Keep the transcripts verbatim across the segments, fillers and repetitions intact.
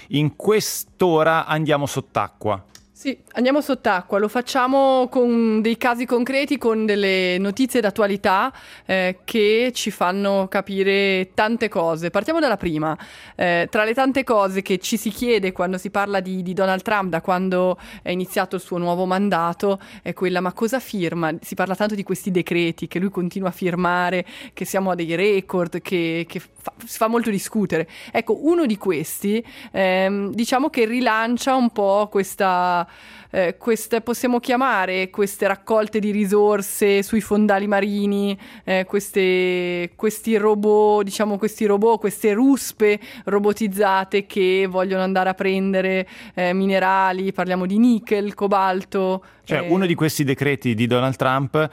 in quest'ora andiamo sott'acqua. Sì, andiamo sott'acqua, lo facciamo con dei casi concreti, con delle notizie d'attualità eh, che ci fanno capire tante cose. Partiamo dalla prima. Eh, tra le tante cose che ci si chiede quando si parla di, di Donald Trump, da quando è iniziato il suo nuovo mandato, è quella: ma cosa firma? Si parla tanto di questi decreti che lui continua a firmare, che siamo a dei record, che, che fa, si fa molto discutere. Ecco, uno di questi ehm, diciamo che rilancia un po' questa... Eh, queste possiamo chiamare queste raccolte di risorse sui fondali marini, eh, queste, questi robot, diciamo questi robot, queste ruspe robotizzate che vogliono andare a prendere eh, minerali, parliamo di nickel, cobalto. Cioè, eh... uno di questi decreti di Donald Trump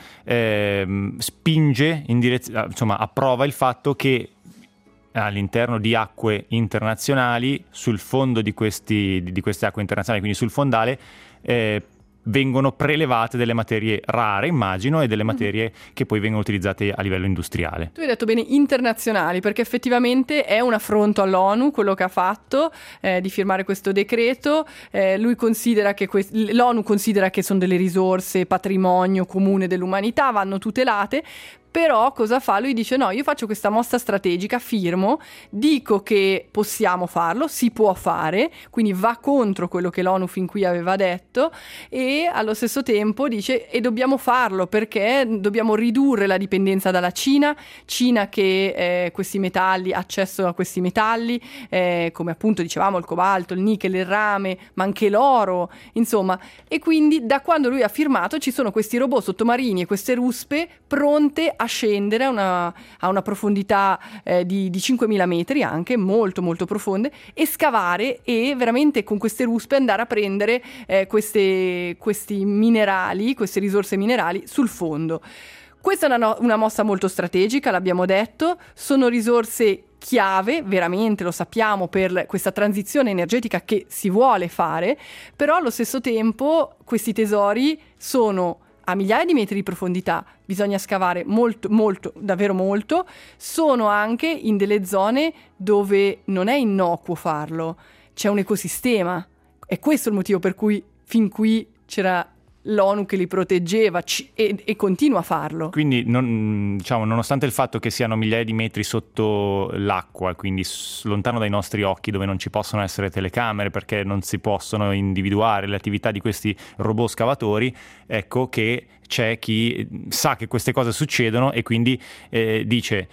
eh, spinge in direzione, insomma, approva il fatto che all'interno di acque internazionali, sul fondo di, questi, di queste acque internazionali, quindi sul fondale, eh, vengono prelevate delle materie rare, immagino, e delle materie mm-hmm. che poi vengono utilizzate a livello industriale. Tu hai detto bene internazionali, perché effettivamente è un affronto all'ONU quello che ha fatto, eh, di firmare questo decreto. Eh, lui considera che que- l'ONU considera che sono delle risorse, patrimonio comune dell'umanità, vanno tutelate. Però cosa fa? Lui dice: no, io faccio questa mossa strategica, firmo, dico che possiamo farlo, si può fare, quindi va contro quello che l'ONU fin qui aveva detto, e allo stesso tempo dice: e dobbiamo farlo perché dobbiamo ridurre la dipendenza dalla Cina, Cina che eh, questi metalli, accesso a questi metalli, eh, come appunto dicevamo il cobalto, il nickel, il rame, ma anche l'oro, insomma. E quindi da quando lui ha firmato ci sono questi robot sottomarini e queste ruspe pronte a scendere a una, a una profondità eh, di, di cinquemila metri, anche molto molto profonde, e scavare e veramente con queste ruspe andare a prendere eh, queste, questi minerali, queste risorse minerali sul fondo. Questa è una, no- una mossa molto strategica, l'abbiamo detto, sono risorse chiave, veramente lo sappiamo, per questa transizione energetica che si vuole fare, però allo stesso tempo questi tesori sono a migliaia di metri di profondità, bisogna scavare molto, molto, davvero molto, sono anche in delle zone dove non è innocuo farlo, c'è un ecosistema, è questo il motivo per cui fin qui c'era l'ONU che li proteggeva c- e, e continua a farlo. Quindi non, diciamo, nonostante il fatto che siano migliaia di metri sotto l'acqua, quindi s- lontano dai nostri occhi, dove non ci possono essere telecamere perché non si possono individuare le attività di questi robot scavatori, ecco che c'è chi sa che queste cose succedono e quindi eh, dice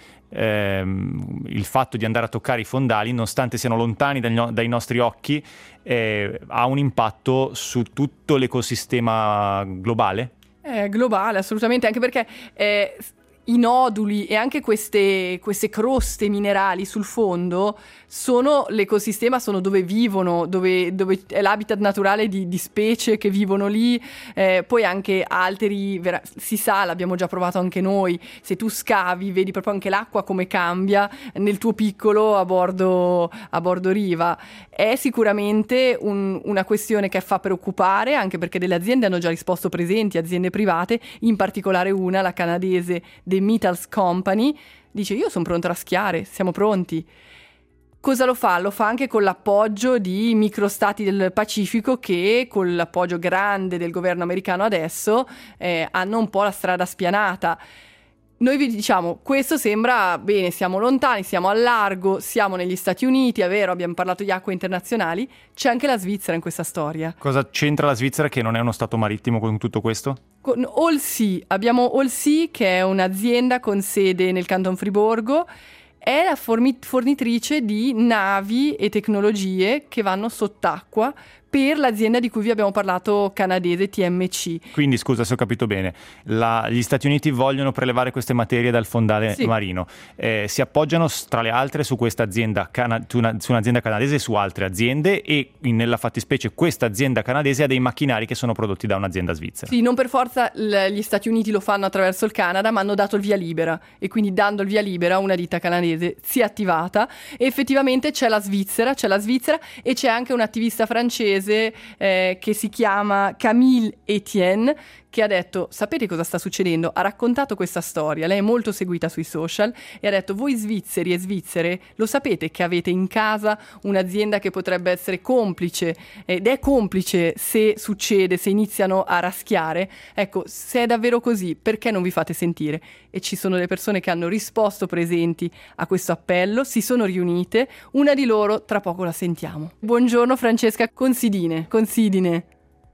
ehm, il fatto di andare a toccare i fondali, nonostante siano lontani dai, no- dai nostri occhi, eh, ha un impatto su tutto l'ecosistema globale? È globale, assolutamente, anche perché eh, i noduli e anche queste, queste croste minerali sul fondo sono l'ecosistema, sono dove vivono, dove, dove è l'habitat naturale di, di specie che vivono lì, eh, poi anche altri, vera, si sa, l'abbiamo già provato anche noi, se tu scavi vedi proprio anche l'acqua come cambia nel tuo piccolo a bordo, a bordo riva. È sicuramente un, una questione che fa preoccupare, anche perché delle aziende hanno già risposto presenti, aziende private, in particolare una, la canadese The Metals Company, dice: io sono pronta a raschiare, siamo pronti. Cosa lo fa? Lo fa anche con l'appoggio di microstati del Pacifico che, con l'appoggio grande del governo americano adesso, eh, hanno un po' la strada spianata. Noi vi diciamo, questo sembra bene, siamo lontani, siamo al largo, siamo negli Stati Uniti, è vero, abbiamo parlato di acque internazionali, c'è anche la Svizzera in questa storia. Cosa c'entra la Svizzera, che non è uno stato marittimo, con tutto questo? Con Allsea, abbiamo Allsea che è un'azienda con sede nel Canton Friburgo, è la formi- fornitrice di navi e tecnologie che vanno sott'acqua per l'azienda di cui vi abbiamo parlato, canadese T M C. Quindi, scusa se ho capito bene, la, gli Stati Uniti vogliono prelevare queste materie dal fondale sì. marino, eh, si appoggiano tra le altre su questa azienda, cana- su, una, su un'azienda canadese e su altre aziende, e nella fattispecie questa azienda canadese ha dei macchinari che sono prodotti da un'azienda svizzera. Sì, non per forza l- gli Stati Uniti lo fanno attraverso il Canada, ma hanno dato il via libera, e quindi dando il via libera una ditta canadese si è attivata e effettivamente c'è la Svizzera, c'è la Svizzera e c'è anche un attivista francese Eh, che si chiama Camille Etienne, che ha detto: sapete cosa sta succedendo? Ha raccontato questa storia, lei è molto seguita sui social e ha detto: voi svizzeri e svizzere lo sapete che avete in casa un'azienda che potrebbe essere complice, ed è complice se succede, se iniziano a raschiare? Ecco, se è davvero così, perché non vi fate sentire? E ci sono le persone che hanno risposto presenti a questo appello, si sono riunite, una di loro tra poco la sentiamo. Buongiorno Francesca Considine. Considine.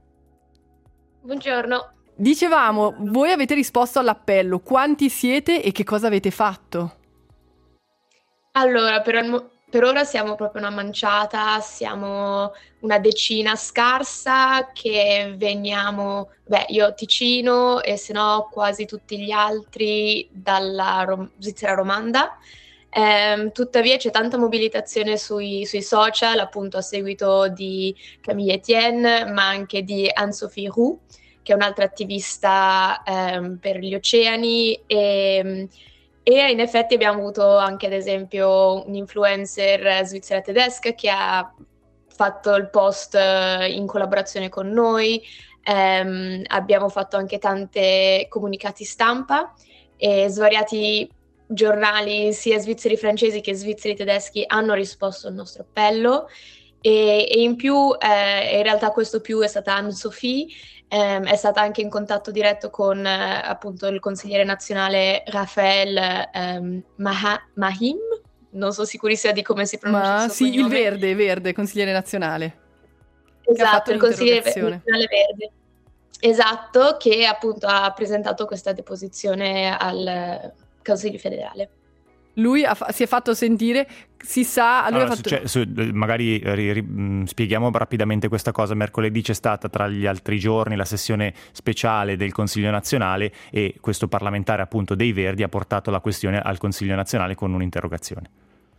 Buongiorno. Dicevamo, voi avete risposto all'appello, quanti siete e che cosa avete fatto? Allora, per, al- per ora siamo proprio una manciata, siamo una decina scarsa che veniamo, beh, io Ticino e se no quasi tutti gli altri dalla Rom- Svizzera romanda. Ehm, tuttavia c'è tanta mobilitazione sui, sui social, appunto a seguito di Camille Etienne, ma anche di Anne-Sophie Roux, che è un'altra attivista ehm, per gli oceani, e, e in effetti abbiamo avuto anche ad esempio un influencer svizzera tedesca che ha fatto il post eh, in collaborazione con noi. Ehm, abbiamo fatto anche tante comunicati stampa e svariati giornali sia svizzeri francesi che svizzeri tedeschi hanno risposto al nostro appello, e, e in più eh, in realtà questo più è stata Anne-Sophie, ehm, è stata anche in contatto diretto con eh, appunto il consigliere nazionale Raphael ehm, Maha- Mahim, non so sicurissima di come si pronuncia il Ma suo sì, il cognome. verde, verde, consigliere nazionale. Che ha fatto Esatto, il consigliere l'interrogazione. nazionale verde. Esatto, che appunto ha presentato questa deposizione al Consiglio federale. Lui ha fa- si è fatto sentire, si sa, lui Allora, ha fatto... su- cioè, su- magari ri- ri- mh, spieghiamo rapidamente questa cosa. Mercoledì c'è stata tra gli altri giorni la sessione speciale del Consiglio nazionale e questo parlamentare appunto dei Verdi ha portato la questione al Consiglio nazionale con un'interrogazione.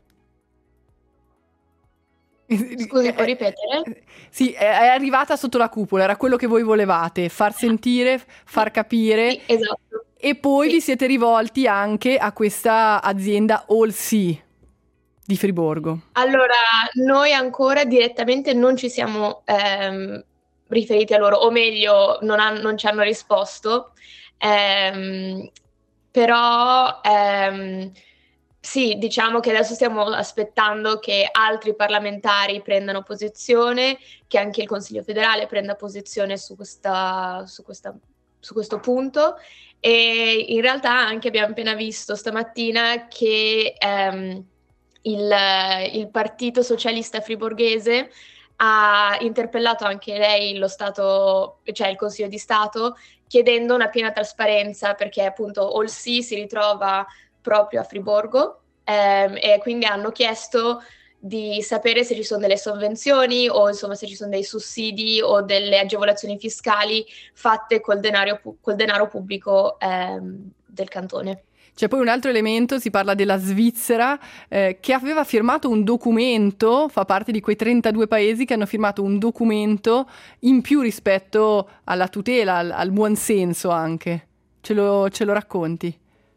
Scusi, può ripetere? Sì, è è arrivata sotto la cupola, era quello che voi volevate, far sentire, far capire, Sì, esatto. e poi Sì. vi siete rivolti anche a questa azienda All Sea di Friburgo. Allora, noi ancora direttamente non ci siamo ehm, riferiti a loro, o meglio, non, han- non ci hanno risposto, ehm, però ehm, sì, diciamo che adesso stiamo aspettando che altri parlamentari prendano posizione, che anche il Consiglio federale prenda posizione su questa, su questa- su questo punto, e in realtà anche abbiamo appena visto stamattina che ehm, il, il Partito Socialista Friborghese ha interpellato anche lei lo Stato, cioè il Consiglio di Stato, chiedendo una piena trasparenza, perché appunto All Sea si ritrova proprio a Friburgo, ehm, e quindi hanno chiesto di sapere se ci sono delle sovvenzioni o insomma se ci sono dei sussidi o delle agevolazioni fiscali fatte col denaro, pu- col denaro pubblico ehm, del cantone. C'è poi un altro elemento, si parla della Svizzera, eh, che aveva firmato un documento, fa parte di quei trentadue paesi che hanno firmato un documento in più rispetto alla tutela, al, al buon senso anche. Ce lo, ce lo racconti?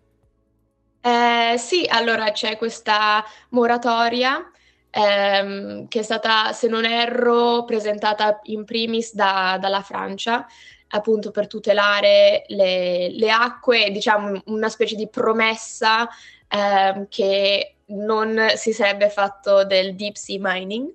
Eh, sì, allora c'è questa moratoria ehm, che è stata, se non erro, presentata in primis da- dalla Francia, appunto per tutelare le, le acque, diciamo una specie di promessa ehm, che non si sarebbe fatto del deep sea mining.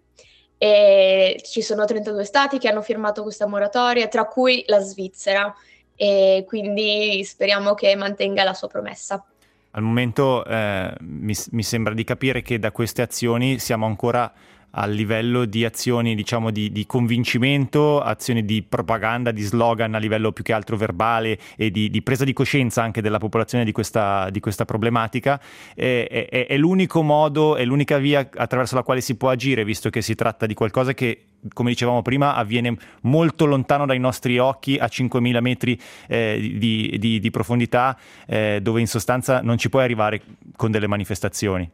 E ci sono trentadue stati che hanno firmato questa moratoria, tra cui la Svizzera, e quindi speriamo che mantenga la sua promessa. Al momento eh, mi, mi sembra di capire che da queste azioni siamo ancora a livello di azioni, diciamo, di, di convincimento, azioni di propaganda, di slogan a livello più che altro verbale e di, di presa di coscienza anche della popolazione di questa, di questa problematica. È, è, è l'unico modo, è l'unica via attraverso la quale si può agire, visto che si tratta di qualcosa che, come dicevamo prima, avviene molto lontano dai nostri occhi, a cinquemila metri eh, di, di, di profondità, eh, dove in sostanza non ci puoi arrivare con delle manifestazioni.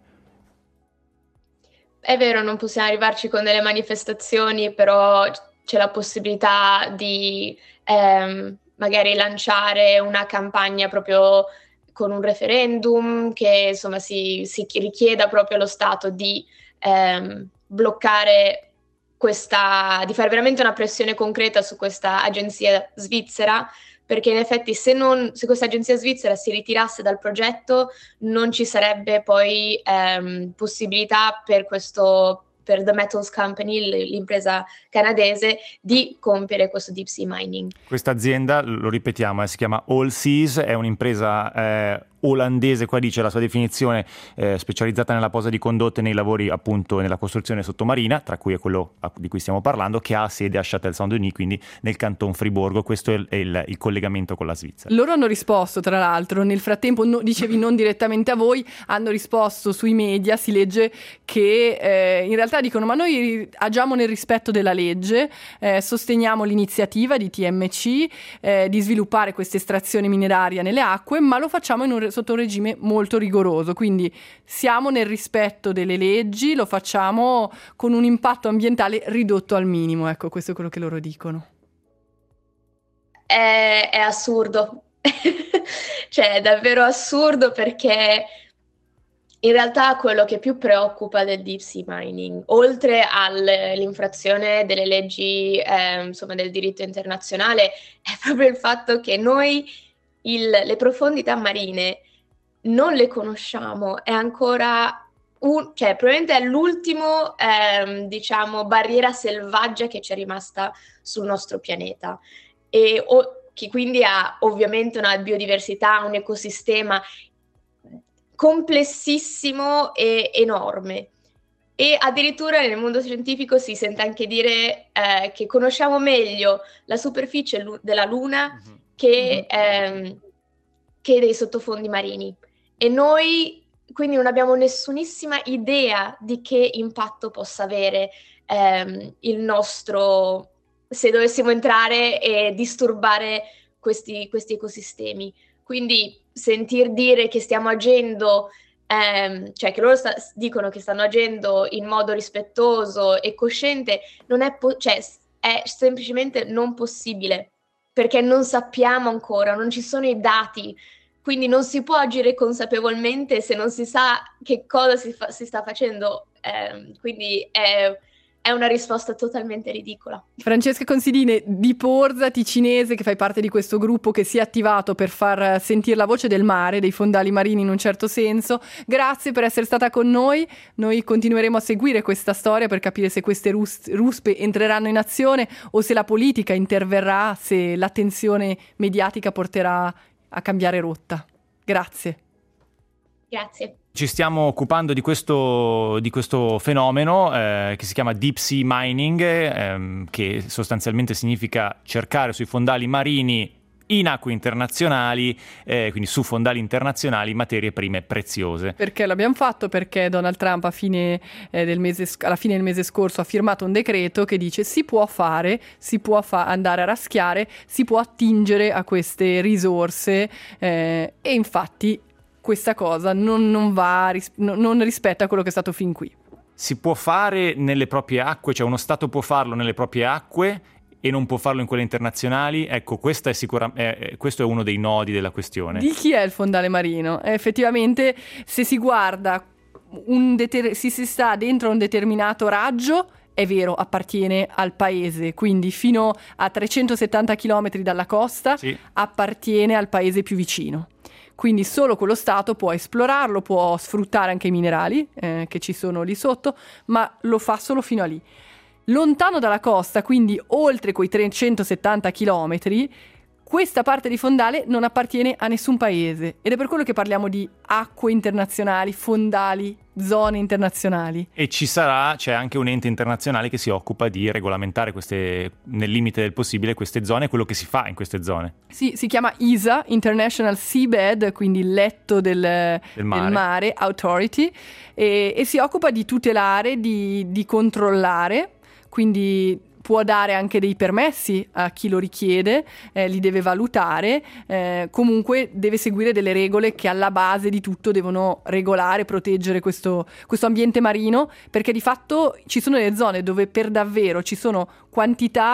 È vero, non possiamo arrivarci con delle manifestazioni, però c'è la possibilità di ehm, magari lanciare una campagna proprio con un referendum che insomma si, si richieda proprio allo Stato di ehm, bloccare questa, di fare veramente una pressione concreta su questa agenzia svizzera, perché in effetti se, non, se questa agenzia svizzera si ritirasse dal progetto non ci sarebbe poi ehm, possibilità per questo per The Metals Company, l'impresa canadese, di compiere questo deep sea mining. Questa azienda, lo ripetiamo, eh, si chiama Allseas, è un'impresa eh, olandese, qua dice la sua definizione, eh, specializzata nella posa di condotte e nei lavori appunto nella costruzione sottomarina, tra cui è quello di cui stiamo parlando, che ha sede a Châtel-Saint-Denis, quindi nel canton Friburgo. Questo è il, è il, il collegamento con la Svizzera. Loro hanno risposto, tra l'altro, nel frattempo, no, dicevi non direttamente a voi, hanno risposto sui media, si legge che eh, in realtà dicono ma noi agiamo nel rispetto della legge, eh, sosteniamo l'iniziativa di T M C eh, di sviluppare questa estrazione mineraria nelle acque, ma lo facciamo in un sotto un regime molto rigoroso, quindi siamo nel rispetto delle leggi, lo facciamo con un impatto ambientale ridotto al minimo. Ecco, questo è quello che loro dicono. È, è assurdo, cioè è davvero assurdo, perché in realtà quello che più preoccupa del deep sea mining, oltre all'infrazione delle leggi, eh, insomma del diritto internazionale, è proprio il fatto che noi il, le profondità marine non le conosciamo, è ancora un, cioè probabilmente è l'ultimo ehm, diciamo barriera selvaggia che ci è rimasta sul nostro pianeta, e o, che quindi ha ovviamente una biodiversità, un ecosistema complessissimo e enorme. E addirittura nel mondo scientifico si sente anche dire eh, che conosciamo meglio la superficie lu- della Luna mm-hmm. che, ehm, che dei sottofondi marini. E noi quindi non abbiamo nessunissima idea di che impatto possa avere ehm, il nostro, se dovessimo entrare e disturbare questi, questi ecosistemi. Quindi sentir dire che stiamo agendo, ehm, cioè che loro sta- dicono che stanno agendo in modo rispettoso e cosciente, non è, po- cioè, è semplicemente non possibile, perché non sappiamo ancora, non ci sono i dati. Quindi non si può agire consapevolmente se non si sa che cosa si, fa- si sta facendo, eh, quindi è, è una risposta totalmente ridicola. Francesca Considine di Porza, ticinese, che fai parte di questo gruppo che si è attivato per far sentire la voce del mare, dei fondali marini in un certo senso. Grazie per essere stata con noi. Noi continueremo a seguire questa storia per capire se queste rus- ruspe entreranno in azione o se la politica interverrà, se l'attenzione mediatica porterà a cambiare rotta. Grazie. Grazie. Ci stiamo occupando di questo, di questo fenomeno eh, che si chiama deep sea mining, ehm, che sostanzialmente significa cercare sui fondali marini in acque internazionali, eh, quindi su fondali internazionali, materie prime preziose. Perché l'abbiamo fatto? Perché Donald Trump a fine, eh, del mese, alla fine del mese scorso ha firmato un decreto che dice si può fare, si può fa- andare a raschiare, si può attingere a queste risorse eh, e infatti questa cosa non, non va, ris- non, non rispetta quello che è stato fin qui. Si può fare nelle proprie acque, cioè uno Stato può farlo nelle proprie acque e non può farlo in quelle internazionali? Ecco, questa è sicura, è, questo è uno dei nodi della questione. Di chi è il fondale marino? Eh, effettivamente, se si guarda, un deter- si, si sta dentro un determinato raggio, è vero, appartiene al paese, quindi fino a trecentosettanta chilometri dalla costa sì. appartiene al paese più vicino. Quindi solo quello Stato può esplorarlo, può sfruttare anche i minerali eh, che ci sono lì sotto, ma lo fa solo fino a lì. Lontano dalla costa, quindi oltre quei trecentosettanta chilometri, questa parte di fondale non appartiene a nessun paese ed è per quello che parliamo di acque internazionali, fondali, zone internazionali. E ci sarà, c'è anche un ente internazionale che si occupa di regolamentare queste, nel limite del possibile, queste zone, quello che si fa in queste zone. Sì, si chiama I S A, International Seabed, quindi il letto del, del, mare. del mare Authority, e, e si occupa di tutelare, di, di controllare, quindi può dare anche dei permessi a chi lo richiede, eh, li deve valutare, eh, comunque deve seguire delle regole che alla base di tutto devono regolare, proteggere questo, questo ambiente marino, perché di fatto ci sono delle zone dove per davvero ci sono quantità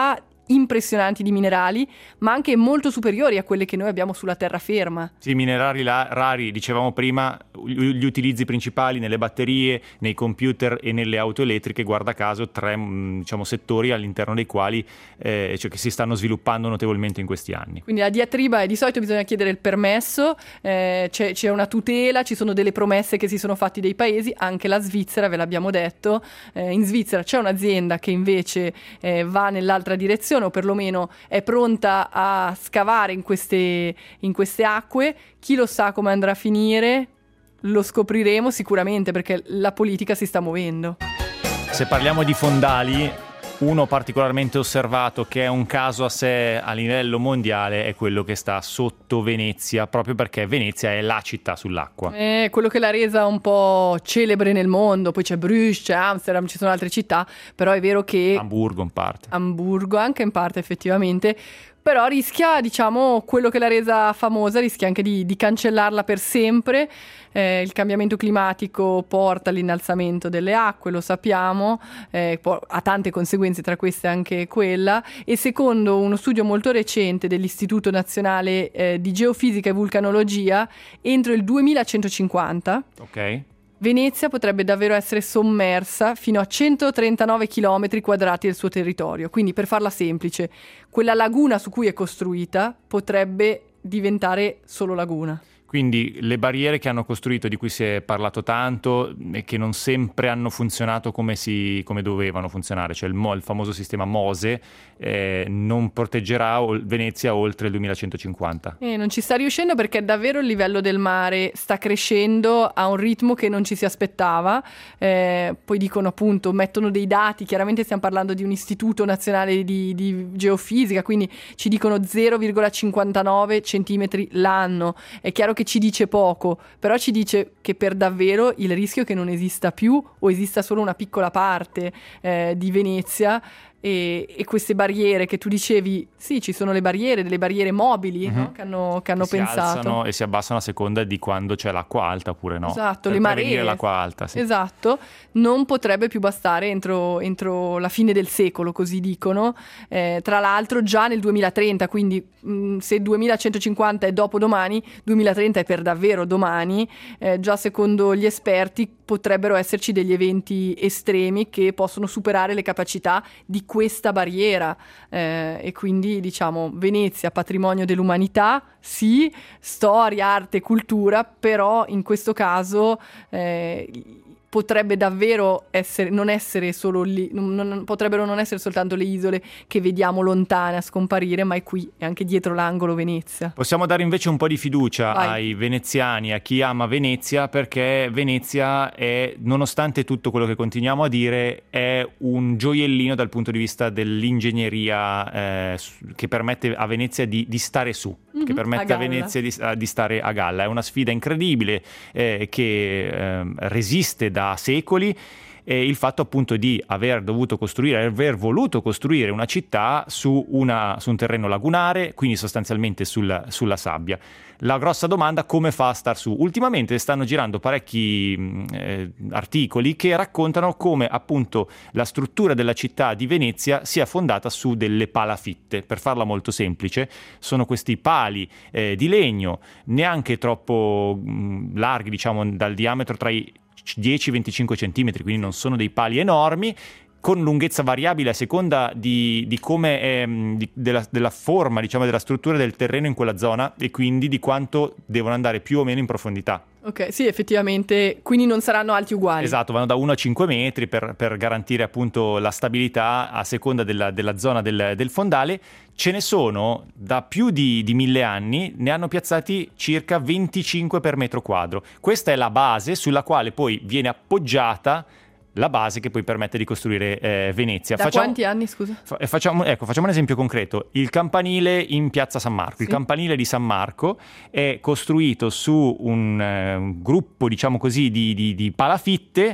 impressionanti di minerali, ma anche molto superiori a quelle che noi abbiamo sulla terraferma. Sì, minerali la- rari, dicevamo prima, gli utilizzi principali nelle batterie, nei computer e nelle auto elettriche, guarda caso, tre diciamo, settori all'interno dei quali eh, cioè che si stanno sviluppando notevolmente in questi anni. Quindi la diatriba è di solito bisogna chiedere il permesso, eh, c'è, c'è una tutela, ci sono delle promesse che si sono fatti dei paesi, anche la Svizzera, ve l'abbiamo detto, eh, in Svizzera c'è un'azienda che invece eh, va nell'altra direzione o perlomeno è pronta a scavare in queste, in queste acque. Chi lo sa come andrà a finire? Lo scopriremo sicuramente, perché la politica si sta muovendo. Se parliamo di fondali, uno particolarmente osservato che è un caso a sé a livello mondiale è quello che sta sotto Venezia, proprio perché Venezia è la città sull'acqua. È quello che l'ha resa un po' celebre nel mondo, poi c'è Bruges, c'è Amsterdam, ci sono altre città, però è vero che... Amburgo in parte. Amburgo anche in parte effettivamente, però rischia, diciamo, quello che l'ha resa famosa, rischia anche di, di cancellarla per sempre. Eh, il cambiamento climatico porta all'innalzamento delle acque, lo sappiamo, eh, po- ha tante conseguenze, tra queste anche quella, e secondo uno studio molto recente dell'Istituto Nazionale eh, di Geofisica e Vulcanologia, entro il duemilacentocinquanta Ok. Venezia potrebbe davvero essere sommersa fino a centotrentanove chilometri quadrati del suo territorio. Quindi, per farla semplice, quella laguna su cui è costruita potrebbe diventare solo laguna. Quindi le barriere che hanno costruito, di cui si è parlato tanto e che non sempre hanno funzionato come, si, come dovevano funzionare, cioè il, Mo, il famoso sistema MOSE, eh, non proteggerà Venezia oltre il duemilacentocinquanta. E non ci sta riuscendo perché davvero il livello del mare sta crescendo a un ritmo che non ci si aspettava. Eh, poi dicono appunto, mettono dei dati, chiaramente stiamo parlando di un istituto nazionale di, di geofisica, quindi ci dicono zero virgola cinquantanove centimetri l'anno. È chiaro che che ci dice poco, però ci dice che per davvero il rischio è che non esista più o esista solo una piccola parte eh, di Venezia. E, e queste barriere che tu dicevi, sì, ci sono le barriere, delle barriere mobili, mm-hmm. no? che hanno, che hanno che pensato. Si alzano e si abbassano a seconda di quando c'è l'acqua alta oppure no. Esatto, per le maree. L'acqua alta, sì. Esatto, non potrebbe più bastare entro, entro la fine del secolo, così dicono. Eh, tra l'altro già nel duemilatrenta, quindi mh, se duemilacentocinquanta è dopodomani, duemilatrenta è per davvero domani, eh, già secondo gli esperti potrebbero esserci degli eventi estremi che possono superare le capacità di questa barriera eh, e quindi diciamo Venezia patrimonio dell'umanità, sì, storia, arte, cultura, però in questo caso eh, potrebbe davvero essere, non essere solo lì, non, non, potrebbero non essere soltanto le isole che vediamo lontane a scomparire, ma è qui, è anche dietro l'angolo Venezia. Possiamo dare invece un po' di fiducia Vai. ai veneziani, a chi ama Venezia, perché Venezia è, nonostante tutto quello che continuiamo a dire, è un gioiellino dal punto di vista dell'ingegneria eh, che permette a Venezia di, di stare su. Mm-hmm, che permette a, a Venezia di, di stare a galla. È una sfida incredibile eh, che eh, resiste da secoli, e il fatto appunto di aver dovuto costruire, aver voluto costruire una città su, una, su un terreno lagunare, quindi sostanzialmente sul, sulla sabbia. La grossa domanda: come fa a star su? Ultimamente stanno girando parecchi eh, articoli che raccontano come appunto la struttura della città di Venezia sia fondata su delle palafitte. Per farla molto semplice, sono questi pali eh, di legno neanche troppo mh, larghi, diciamo dal diametro tra i dieci venticinque centimetri, quindi non sono dei pali enormi, con lunghezza variabile a seconda di, di come è, di, della, della forma, diciamo, della struttura del terreno in quella zona, e quindi di quanto devono andare più o meno in profondità. Ok, sì, effettivamente, quindi non saranno alti uguali. Esatto, vanno da uno a cinque metri per, per garantire appunto la stabilità a seconda della, della zona del, del fondale. Ce ne sono da più di, di mille anni, ne hanno piazzati circa venticinque per metro quadro. Questa è la base sulla quale poi viene appoggiata la base che poi permette di costruire eh, Venezia. Da facciamo, quanti anni, scusa? Fa, facciamo, ecco, facciamo un esempio concreto. Il campanile in piazza San Marco. Sì. Il campanile di San Marco è costruito su un, eh, un gruppo, diciamo così, di, di, di palafitte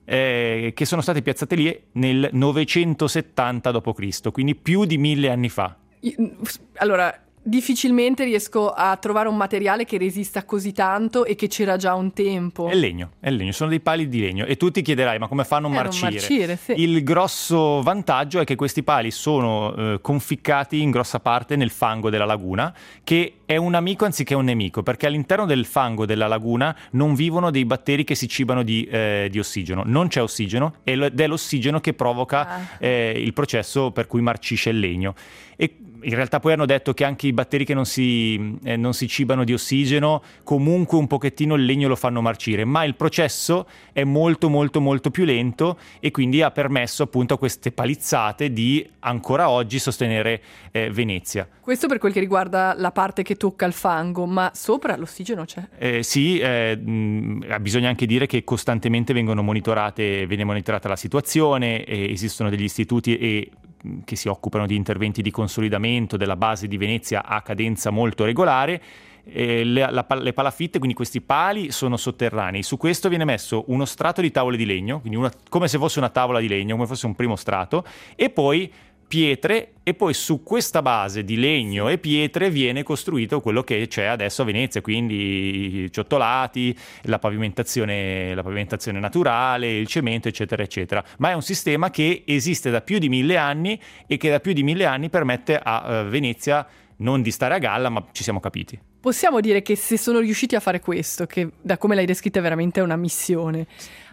eh, che sono state piazzate lì nel novecentosettanta dopo Cristo, quindi più di mille anni fa. Allora, difficilmente riesco a trovare un materiale che resista così tanto e che c'era già un tempo. È legno, è legno, sono dei pali di legno e tu ti chiederai ma come fanno a non Eh, marcire? non marcire, sì. Il grosso vantaggio è che questi pali sono eh, conficcati in grossa parte nel fango della laguna, che è un amico anziché un nemico, perché all'interno del fango della laguna non vivono dei batteri che si cibano di, eh, di ossigeno, non c'è ossigeno ed è l'ossigeno che provoca Ah. eh, il processo per cui marcisce il legno. E in realtà poi hanno detto che anche i batteri che non si, eh, non si cibano di ossigeno comunque un pochettino il legno lo fanno marcire, ma il processo è molto molto molto più lento e quindi ha permesso appunto a queste palizzate di ancora oggi sostenere eh, Venezia. Questo per quel che riguarda la parte che tocca il fango, ma sopra l'ossigeno c'è? Eh, sì, eh, mh, bisogna anche dire che costantemente vengono monitorate, viene monitorata la situazione, e esistono degli istituti e che si occupano di interventi di consolidamento della base di Venezia a cadenza molto regolare. Eh, le, la, le palafitte, quindi questi pali, sono sotterranei. Su questo viene messo uno strato di tavole di legno, quindi una, come se fosse una tavola di legno, come fosse un primo strato, e poi pietre, e poi su questa base di legno e pietre viene costruito quello che c'è adesso a Venezia, quindi i ciottolati, la pavimentazione, la pavimentazione naturale, il cemento, eccetera, eccetera. Ma è un sistema che esiste da più di mille anni e che da più di mille anni permette a uh, Venezia non di stare a galla, ma ci siamo capiti. Possiamo dire che se sono riusciti a fare questo, che da come l'hai descritta è veramente una missione,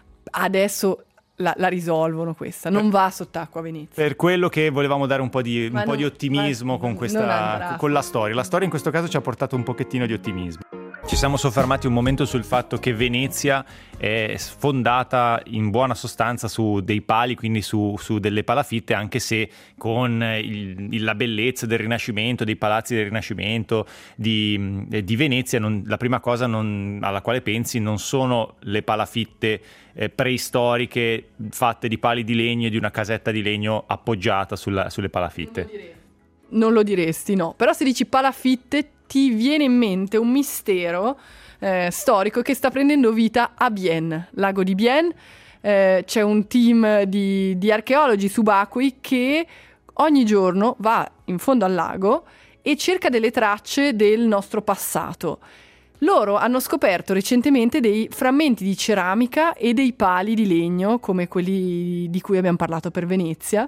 adesso La, la risolvono questa, non va sott'acqua a Venezia. Per quello che volevamo dare un po' di, un po' non, di ottimismo ma, con questa, con la storia. La storia in questo caso ci ha portato un pochettino di ottimismo. Ci siamo soffermati un momento sul fatto che Venezia è fondata in buona sostanza su dei pali, quindi su, su delle palafitte, anche se con il, la bellezza del Rinascimento, dei palazzi del Rinascimento di, di Venezia, non, la prima cosa non, alla quale pensi non sono le palafitte eh, preistoriche fatte di pali di legno e di una casetta di legno appoggiata sulla, sulle palafitte. Non lo diresti, no. Però se dici palafitte ti viene in mente un mistero eh, storico che sta prendendo vita a Bienne, lago di Bienne. Eh, c'è un team di, di archeologi subacquei che ogni giorno va in fondo al lago e cerca delle tracce del nostro passato. Loro hanno scoperto recentemente dei frammenti di ceramica e dei pali di legno, come quelli di cui abbiamo parlato per Venezia,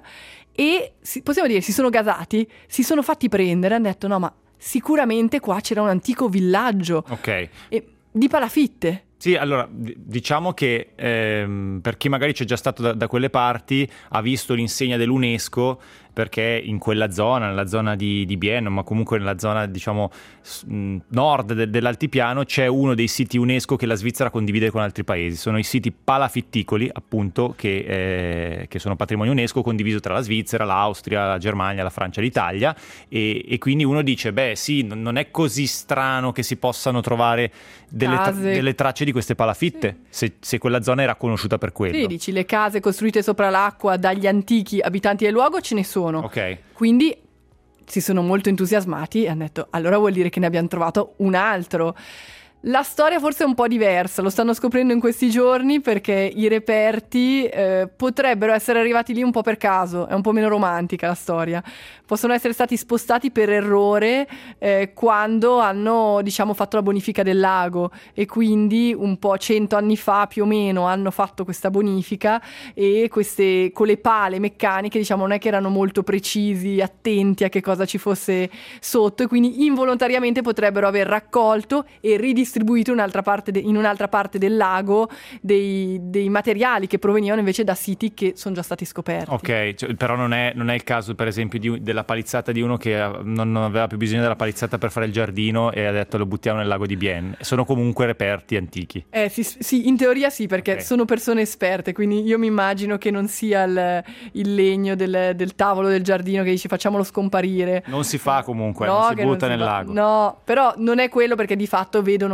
e si, possiamo dire si sono gasati, si sono fatti prendere, hanno detto no ma sicuramente qua c'era un antico villaggio Ok. e, di palafitte. Sì, allora, d- diciamo che ehm, per chi magari c'è già stato da, da quelle parti, ha visto l'insegna dell'UNESCO, perché in quella zona, nella zona di, di Bienne, ma comunque nella zona, diciamo, s- mh, nord de- dell'altipiano, c'è uno dei siti UNESCO che la Svizzera condivide con altri paesi. Sono i siti palafitticoli, appunto, che, eh, che sono patrimonio UNESCO condiviso tra la Svizzera, l'Austria, la Germania, la Francia, l'Italia, e, e quindi uno dice, beh sì, n- non è così strano che si possano trovare delle, tra- Case. delle tracce di queste palafitte, Sì. se, se quella zona era conosciuta per quello. Sì, dici le case costruite sopra l'acqua dagli antichi abitanti del luogo ce ne sono. Ok. Quindi si sono molto entusiasmati e hanno detto allora vuol dire che ne abbiamo trovato un altro. La storia forse è un po' diversa, lo stanno scoprendo in questi giorni perché i reperti eh, potrebbero essere arrivati lì un po' per caso, è un po' meno romantica la storia. Possono essere stati spostati per errore eh, quando hanno, diciamo, fatto la bonifica del lago e quindi un po' cento anni fa più o meno hanno fatto questa bonifica e queste con le pale meccaniche, diciamo, non è che erano molto precisi, attenti a che cosa ci fosse sotto e quindi involontariamente potrebbero aver raccolto e ridistribuito in un'altra parte, de- in un'altra parte del lago dei, dei materiali che provenivano invece da siti che sono già stati scoperti. Ok, cioè, però non è, non è il caso per esempio di, della palizzata di uno che eh, non aveva più bisogno della palizzata per fare il giardino e ha detto lo buttiamo nel lago di Bienne. Sono comunque reperti antichi. Eh sì, sì, in teoria sì, perché Ok. sono persone esperte, quindi io mi immagino che non sia il, il legno del, del tavolo del giardino che dice facciamolo scomparire. Non si fa comunque, No, non si che butta si nel fa- lago. No, però non è quello perché di fatto vedono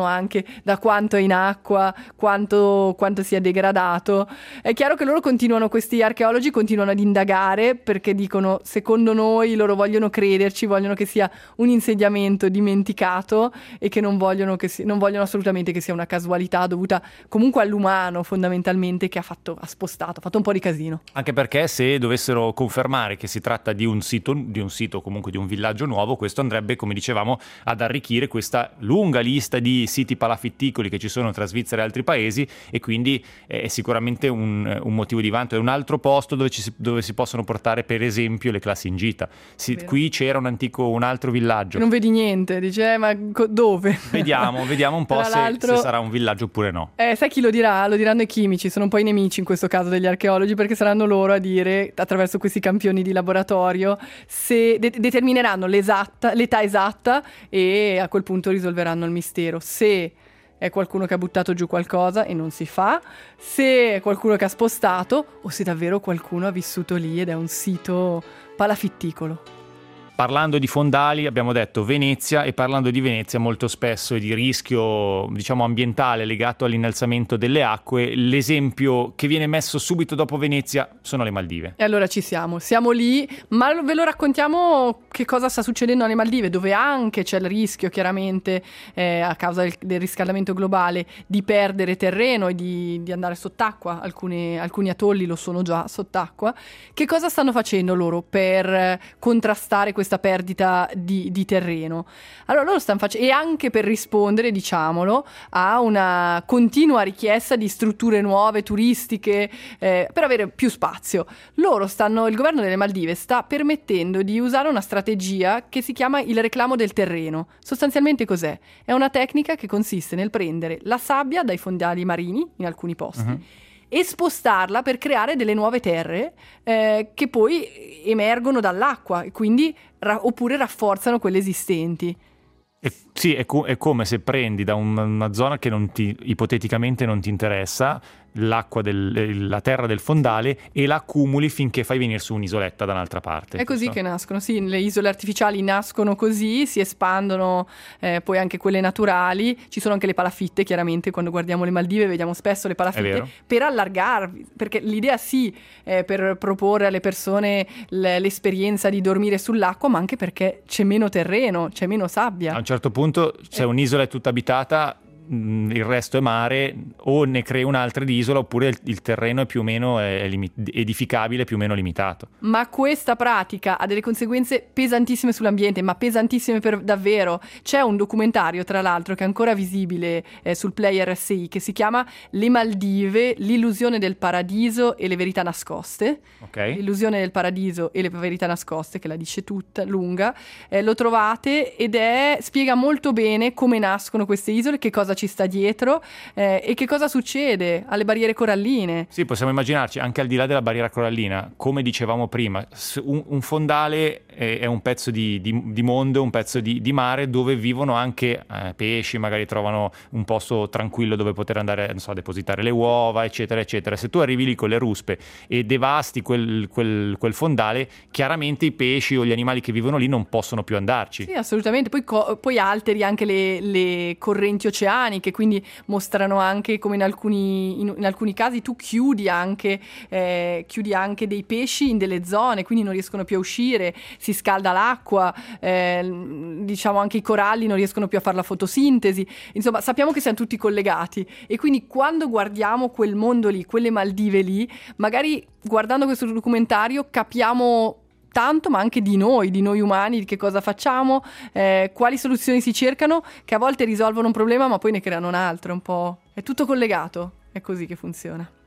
sanno anche da quanto è in acqua, quanto, quanto sia degradato. È chiaro che loro continuano, questi archeologi continuano ad indagare, perché dicono, secondo noi loro vogliono crederci, vogliono che sia un insediamento dimenticato e che non vogliono, che si, non vogliono assolutamente che sia una casualità dovuta comunque all'umano fondamentalmente, che ha fatto, ha spostato, ha fatto un po' di casino. Anche perché se dovessero confermare che si tratta di un sito, di un sito comunque di un villaggio nuovo, questo andrebbe, come dicevamo, ad arricchire questa lunga lista di siti palafitticoli che ci sono tra Svizzera e altri paesi, e quindi è sicuramente un, un motivo di vanto. È un altro posto dove, ci si, dove si possono portare per esempio le classi in gita. Si, qui c'era un antico, un altro villaggio. Non vedi niente, dice, eh, ma co- dove? Vediamo, vediamo un po' se, se sarà un villaggio oppure no. Eh, sai chi lo dirà? Lo diranno i chimici, sono un po' i nemici in questo caso degli archeologi, perché saranno loro a dire, attraverso questi campioni di laboratorio, se de- determineranno l'esatta, l'età esatta, e a quel punto risolveranno il mistero. Se è qualcuno che ha buttato giù qualcosa e non si fa, se è qualcuno che ha spostato, o se davvero qualcuno ha vissuto lì ed è un sito palafitticolo. Parlando di fondali abbiamo detto Venezia, e parlando di Venezia molto spesso e di rischio, diciamo, ambientale legato all'innalzamento delle acque, l'esempio che viene messo subito dopo Venezia sono le Maldive. E allora ci siamo, siamo lì, ma ve lo raccontiamo che cosa sta succedendo alle Maldive, dove anche c'è il rischio chiaramente eh, a causa del, del riscaldamento globale di perdere terreno e di, di andare sott'acqua. Alcuni, alcuni atolli lo sono già sott'acqua. Che cosa stanno facendo loro per eh, contrastare questa questa perdita di, di terreno? Allora loro stanno facendo, e anche per rispondere, diciamolo, a una continua richiesta di strutture nuove, turistiche, eh, per avere più spazio. Loro stanno, il governo delle Maldive sta permettendo di usare una strategia che si chiama il reclamo del terreno. Sostanzialmente cos'è? È una tecnica che consiste nel prendere la sabbia dai fondali marini in alcuni posti, uh-huh. e spostarla per creare delle nuove terre eh, che poi emergono dall'acqua e quindi ra- oppure rafforzano quelle esistenti. E, sì, è, co- è come se prendi da un, una zona che non ti, ipoteticamente non ti interessa, l'acqua del, la terra del fondale, e la accumuli finché fai venire su un'isoletta da un'altra parte. È così giusto? che nascono, sì, le isole artificiali nascono così, si espandono, eh, poi anche quelle naturali. Ci sono anche le palafitte, chiaramente, quando guardiamo le Maldive vediamo spesso le palafitte, per allargarvi, perché l'idea sì è per proporre alle persone l- l'esperienza di dormire sull'acqua, ma anche perché c'è meno terreno, c'è meno sabbia. A un certo punto, se eh. un'isola è tutta abitata, il resto è mare, o ne crei un'altra di isola, oppure il, il terreno è più o meno è limi- edificabile, più o meno limitato. Ma questa pratica ha delle conseguenze pesantissime sull'ambiente, ma pesantissime per davvero. C'è un documentario, tra l'altro, che è ancora visibile eh, sul Player S I, che si chiama Le Maldive, l'illusione del paradiso e le verità nascoste. Okay. L'illusione del paradiso e le verità nascoste, che la dice tutta, lunga. Eh, lo trovate ed è spiega molto bene come nascono queste isole, che cosa ci sta dietro eh, e che cosa succede alle barriere coralline. Sì, possiamo immaginarci anche al di là della barriera corallina, come dicevamo prima, un, un fondale è, è un pezzo di, di, di mondo, un pezzo di, di mare dove vivono anche eh, pesci, magari trovano un posto tranquillo dove poter andare, non so, a depositare le uova, eccetera, eccetera. Se tu arrivi lì con le ruspe e devasti quel, quel, quel fondale, chiaramente i pesci o gli animali che vivono lì non possono più andarci. Sì, assolutamente. Poi, co- poi alteri anche le, le correnti oceaniche, che quindi mostrano anche come in alcuni, in, in alcuni casi tu chiudi anche, eh, chiudi anche dei pesci in delle zone, quindi non riescono più a uscire, si scalda l'acqua, eh, diciamo anche i coralli non riescono più a fare la fotosintesi. Insomma, sappiamo che siamo tutti collegati, e quindi quando guardiamo quel mondo lì, quelle Maldive lì, magari guardando questo documentario capiamo tanto, ma anche di noi, di noi umani, di che cosa facciamo, eh, quali soluzioni si cercano, che a volte risolvono un problema ma poi ne creano un altro, un po'. È tutto collegato, è così che funziona.